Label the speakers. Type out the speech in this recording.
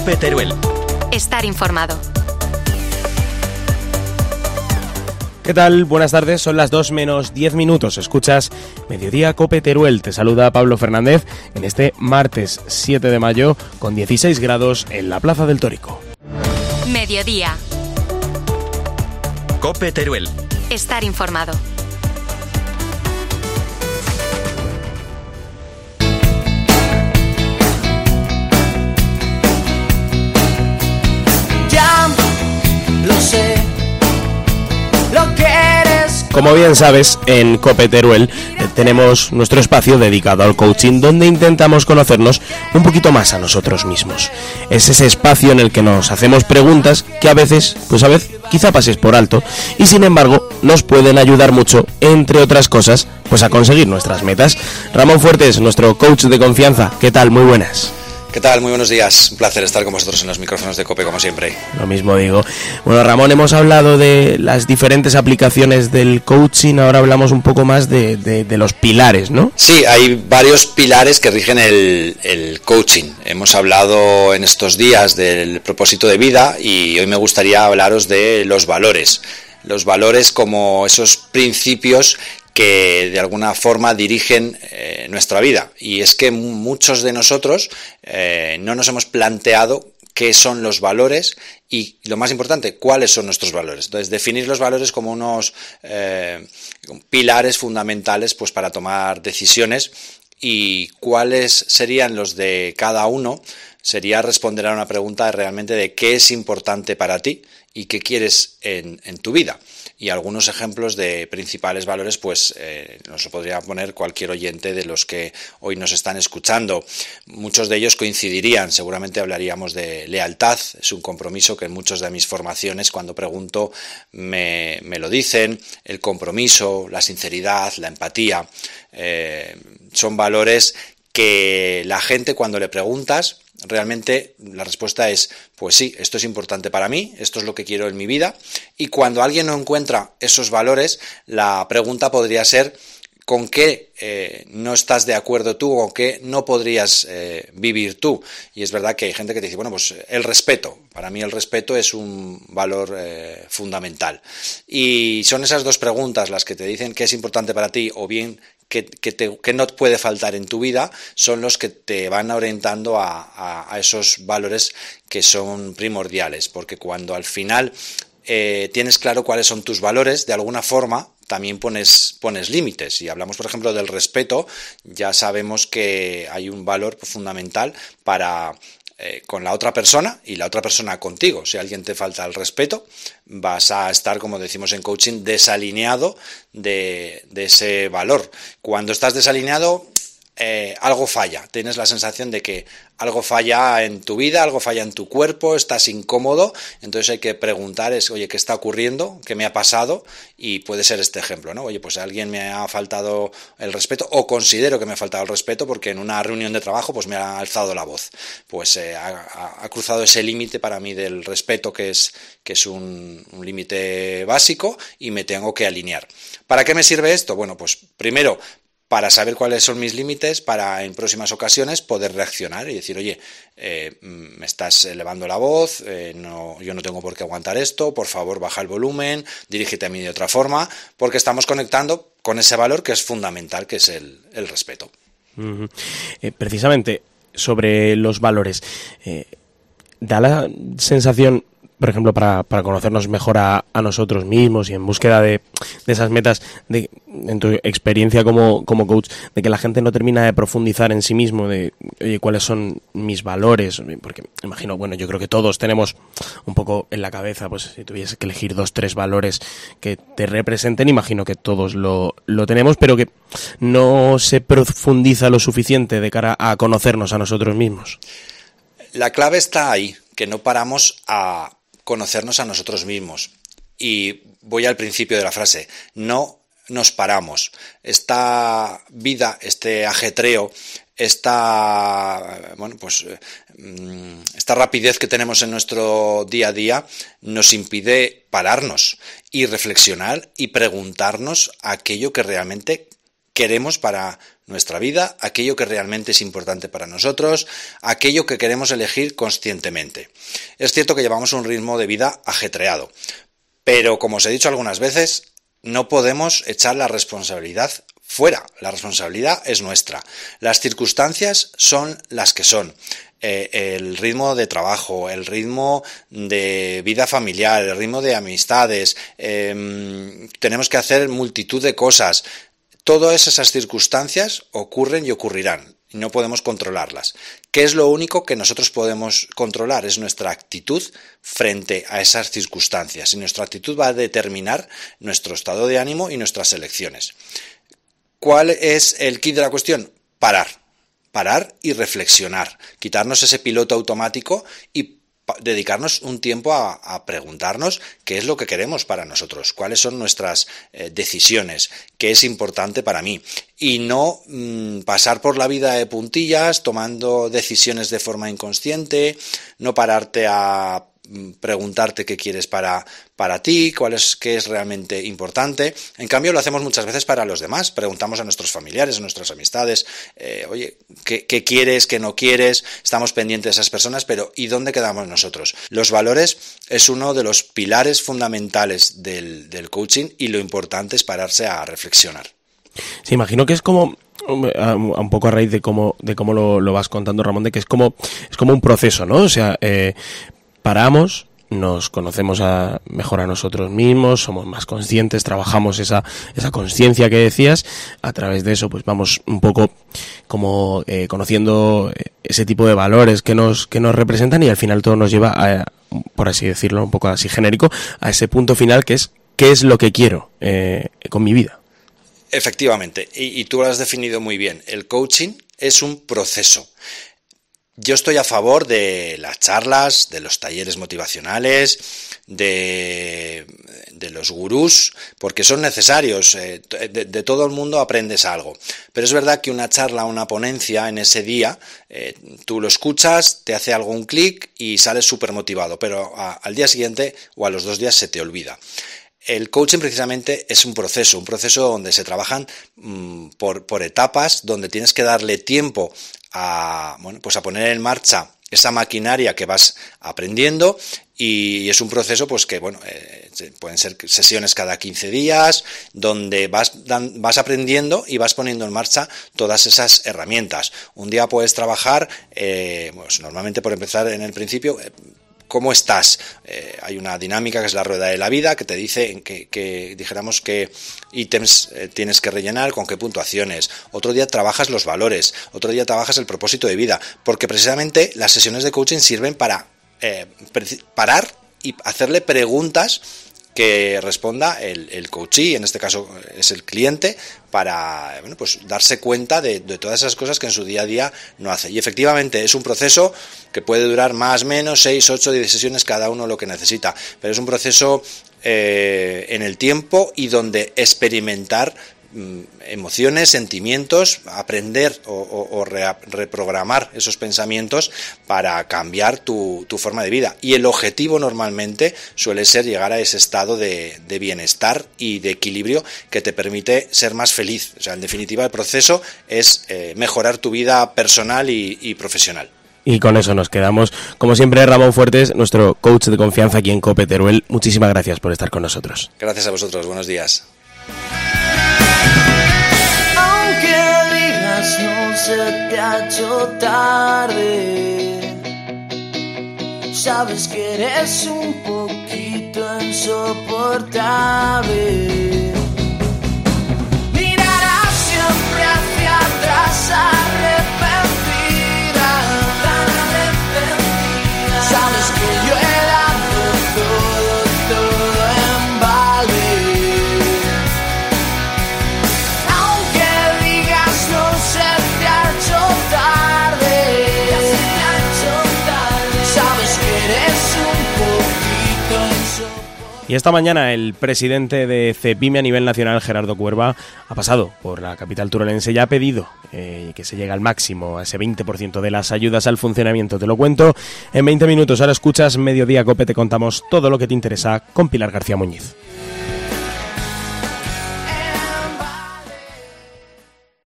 Speaker 1: COPE Teruel.
Speaker 2: Estar informado.
Speaker 3: ¿Qué tal? Buenas tardes, son las 2 menos 10 minutos. Escuchas Mediodía COPE Teruel. Te saluda Pablo Fernández en este martes 7 de mayo con 16 grados en la Plaza del Tórico.
Speaker 2: Mediodía.
Speaker 1: COPE Teruel.
Speaker 2: Estar informado.
Speaker 4: Ya lo sé. Lo que eres.
Speaker 3: Como bien sabes, en COPE Teruel tenemos nuestro espacio dedicado al coaching, donde intentamos conocernos un poquito más a nosotros mismos. Es ese espacio en el que nos hacemos preguntas que a veces quizá pases por alto, y sin embargo nos pueden ayudar mucho, entre otras cosas, pues a conseguir nuestras metas. Ramón Fuertes, nuestro coach de confianza, ¿qué tal? Muy buenas.
Speaker 5: ¿Qué tal? Muy buenos días. Un placer estar con vosotros en los micrófonos de COPE, como siempre.
Speaker 3: Lo mismo digo. Bueno, Ramón, hemos hablado de las diferentes aplicaciones del coaching, ahora hablamos un poco más de los pilares, ¿no?
Speaker 5: Sí, hay varios pilares que rigen el coaching. Hemos hablado en estos días del propósito de vida y hoy me gustaría hablaros de los valores. Los valores como esos principios que de alguna forma dirigen nuestra vida. Y es que muchos de nosotros no nos hemos planteado qué son los valores y, lo más importante, cuáles son nuestros valores. Entonces, definir los valores como unos pilares fundamentales pues para tomar decisiones, y cuáles serían los de cada uno sería responder a una pregunta realmente de qué es importante para ti y qué quieres en tu vida. Y algunos ejemplos de principales valores pues nos lo podría poner cualquier oyente de los que hoy nos están escuchando. Muchos de ellos coincidirían, seguramente hablaríamos de lealtad. Es un compromiso que en muchas de mis formaciones, cuando pregunto, me lo dicen. El compromiso, la sinceridad, la empatía, son valores que la gente, cuando le preguntas, realmente la respuesta es, pues sí, esto es importante para mí, esto es lo que quiero en mi vida. Y cuando alguien no encuentra esos valores, la pregunta podría ser, ¿con qué no estás de acuerdo tú o qué no podrías vivir tú? Y es verdad que hay gente que te dice, bueno, pues el respeto. Para mí el respeto es un valor fundamental. Y son esas dos preguntas las que te dicen qué es importante para ti o bien que no puede faltar en tu vida, son los que te van orientando a esos valores que son primordiales. Porque cuando al final tienes claro cuáles son tus valores, de alguna forma también pones límites. Si hablamos, por ejemplo, del respeto, ya sabemos que hay un valor fundamental para con la otra persona y la otra persona contigo. Si alguien te falta el respeto, vas a estar, como decimos en coaching, desalineado de ese valor. Cuando estás desalineado, algo falla. Tienes la sensación de que algo falla en tu vida, algo falla en tu cuerpo, estás incómodo. Entonces hay que preguntar, oye, ¿qué está ocurriendo? ¿Qué me ha pasado? Y puede ser este ejemplo, ¿no? Oye, pues a alguien me ha faltado el respeto, o considero que me ha faltado el respeto porque en una reunión de trabajo pues me ha alzado la voz. Pues ha cruzado ese límite para mí del respeto, que es un límite básico, y me tengo que alinear. ¿Para qué me sirve esto? Bueno, pues primero, para saber cuáles son mis límites, para en próximas ocasiones poder reaccionar y decir, oye, me estás elevando la voz, yo no tengo por qué aguantar esto, por favor baja el volumen, dirígete a mí de otra forma, porque estamos conectando con ese valor que es fundamental, que es el respeto.
Speaker 3: Uh-huh. Precisamente sobre los valores, da la sensación, por ejemplo, para conocernos mejor a nosotros mismos y en búsqueda de esas metas, en tu experiencia como coach, de que la gente no termina de profundizar en sí mismo, de oye, cuáles son mis valores, porque imagino, bueno, yo creo que todos tenemos un poco en la cabeza, pues si tuviese que elegir 2-3 valores que te representen, imagino que todos lo tenemos, pero que no se profundiza lo suficiente de cara a conocernos a nosotros mismos.
Speaker 5: La clave está ahí, que no paramos a conocernos a nosotros mismos. Y voy al principio de la frase, no nos paramos. Esta vida, este ajetreo, esta rapidez que tenemos en nuestro día a día nos impide pararnos y reflexionar y preguntarnos aquello que realmente queremos para nuestra vida, aquello que realmente es importante para nosotros, aquello que queremos elegir conscientemente. Es cierto que llevamos un ritmo de vida ajetreado, pero como os he dicho algunas veces, no podemos echar la responsabilidad fuera. La responsabilidad es nuestra. Las circunstancias son las que son. El ritmo de trabajo, el ritmo de vida familiar, el ritmo de amistades, tenemos que hacer multitud de cosas. Todas esas circunstancias ocurren y ocurrirán, y no podemos controlarlas. ¿Qué es lo único que nosotros podemos controlar? Es nuestra actitud frente a esas circunstancias, y nuestra actitud va a determinar nuestro estado de ánimo y nuestras elecciones. ¿Cuál es el quid de la cuestión? Parar y reflexionar, quitarnos ese piloto automático y dedicarnos un tiempo a preguntarnos qué es lo que queremos para nosotros, cuáles son nuestras decisiones, qué es importante para mí, y no pasar por la vida de puntillas tomando decisiones de forma inconsciente, no pararte a preguntarte qué quieres para ti, qué es realmente importante. En cambio, lo hacemos muchas veces para los demás. Preguntamos a nuestros familiares, a nuestras amistades, oye, ¿qué quieres, qué no quieres? Estamos pendientes de esas personas, pero ¿y dónde quedamos nosotros? Los valores es uno de los pilares fundamentales del coaching, y lo importante es pararse a reflexionar.
Speaker 3: Sí, imagino que es como un poco a raíz de cómo lo vas contando, Ramón, de que es como un proceso, ¿no? O sea, paramos, nos conocemos mejor a nosotros mismos, somos más conscientes, trabajamos esa consciencia que decías. A través de eso pues vamos un poco como conociendo ese tipo de valores que nos representan, y al final todo nos lleva a, por así decirlo, un poco así genérico, a ese punto final que es ¿qué es lo que quiero con mi vida?
Speaker 5: Efectivamente, y tú lo has definido muy bien. El coaching es un proceso. Yo estoy a favor de las charlas, de los talleres motivacionales, de los gurús, porque son necesarios. De todo el mundo aprendes algo. Pero es verdad que una charla, una ponencia en ese día, tú lo escuchas, te hace algún clic y sales súper motivado, pero al día siguiente o a los 2 días se te olvida. El coaching precisamente es un proceso donde se trabajan por etapas, donde tienes que darle tiempo a poner en marcha esa maquinaria que vas aprendiendo, y es un proceso pues que pueden ser sesiones cada 15 días donde vas aprendiendo y vas poniendo en marcha todas esas herramientas. Un día puedes trabajar, normalmente por empezar en el principio, ¿cómo estás? Hay una dinámica que es la rueda de la vida, que te dice que dijéramos qué ítems tienes que rellenar, con qué puntuaciones. Otro día trabajas los valores, otro día trabajas el propósito de vida, porque precisamente las sesiones de coaching sirven para parar y hacerle preguntas que responda el coachee, en este caso es el cliente, para darse cuenta de todas esas cosas que en su día a día no hace. Y efectivamente es un proceso que puede durar más, menos, 6, 8, 10 sesiones, cada uno lo que necesita, pero es un proceso en el tiempo, y donde experimentar emociones, sentimientos, aprender o reprogramar esos pensamientos para cambiar tu forma de vida. Y el objetivo normalmente suele ser llegar a ese estado de bienestar y de equilibrio que te permite ser más feliz. O sea, en definitiva, el proceso es mejorar tu vida personal y profesional.
Speaker 3: Y con eso nos quedamos. Como siempre, Ramón Fuertes, nuestro coach de confianza aquí en COPE Teruel. Muchísimas gracias por estar con nosotros.
Speaker 5: Gracias a vosotros, buenos días.
Speaker 4: Aunque digas no se te ha hecho tarde, sabes que eres un poquito insoportable. Mirarás siempre hacia atrás arrepentida, tan arrepentida. Sabes que yo he dado todo en vale. Aunque digas no se te ha hecho tarde, ya se te ha hecho tarde. Sabes que eres un poquito insoportable.
Speaker 3: Y esta mañana el presidente de CEPIME a nivel nacional, Gerardo Cuerva, ha pasado por la capital turolense y ha pedido que se llegue al máximo, a ese 20% de las ayudas al funcionamiento. Te lo cuento en 20 minutos. Ahora escuchas Mediodía COPE, te contamos todo lo que te interesa con Pilar García Muñiz.